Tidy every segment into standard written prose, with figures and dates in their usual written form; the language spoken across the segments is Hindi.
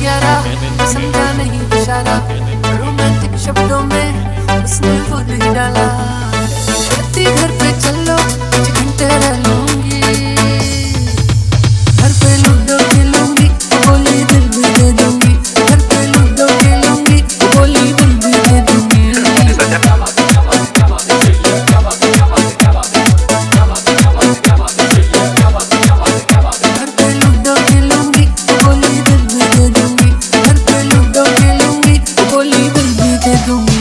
प्यारा, समझा नहीं इशारा, रोमांटिक शब्दों में उसने फूल ही डाला। कहती घर पे चलो कुछ घंटे रह लूंगी, घर पे लूडो खेलूंगी, बोली दिल भी दे दूंगी। घर पे लूडो खेलूंगी, बोली दिल भी दे दूंगी। घर पे लूडो खेलूंगी, बोली दिल भी दे दूंगी। घर पे लूडो खेलूंगी, बोली दिल भी दे दूंगी।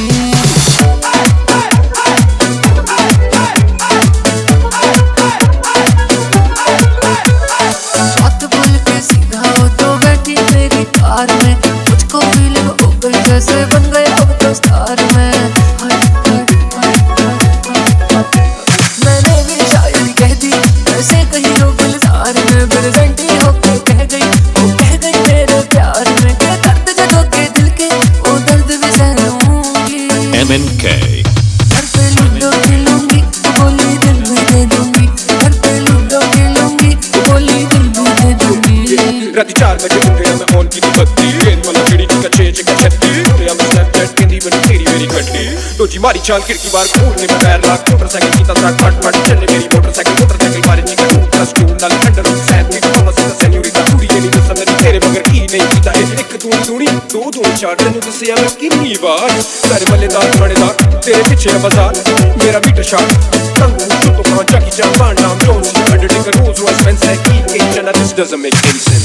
बात बोल के सीधा हो तो बैठी मेरी कार में, मुझको फीलिंग हो गई जैसे बन गए अब तो स्टार में। हाय हाय हाय हाय हाय, मैंने भी शायरी कह दी ऐसे कहीं हो गुलजार में। प्रेजेंटी होके कह गई, वो कह गई मेरे प्यार में। के दर्द जगह के दिल के वो दर्द भी सह लूंगी। MNK घर पे लूडो खेलूंगी, बोली दिल भी दे दूंगी। घर पे लूडो खेलूंगी, बोली दिल भी दे दूंगी। राती 4 बजे उठे मैं ऑन की दी बत्ती, गेंद वाला चिड़ी की कच्चे चिका छत्ती। उठे मैं स्नैपचैट केंदी बन तेरी मेरी कट्टी। रोजी मारी चाल खिड़की बार खोलने में पैर लाख, मोटरसाइकिल की तरह फट फट चलने मेरी मोटरसाइकिल बारे चिका टू प्लस टू नाल अंडर रूट सैन की मामा से सेन्यूरिटा पूरी ये नहीं समझ तेरे बगैर की नहीं पीता है। एक दूनी दूनी दो दो चार तेनू दसिया मैं कितनी बार। सारे मल्लेदार बड़ेदार तेरे पीछे बाजार, मेरा बीट शॉट कंगू तो कहां जाकी जान बाण नाम Jones undertaker Rolls Royce Benz है की के जना this doesn't make any sense.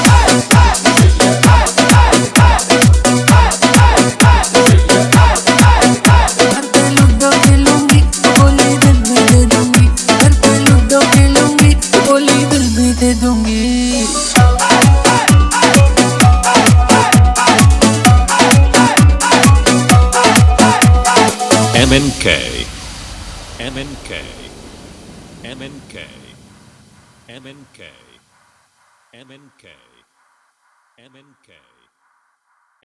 घर पे लूडो खेलूंगी, बोली दिल भी दे दूंगी। घर पे लूडो खेलूंगी, बोली दिल भी दे दूंगी। MNK MNK MNK MNK MNK MNK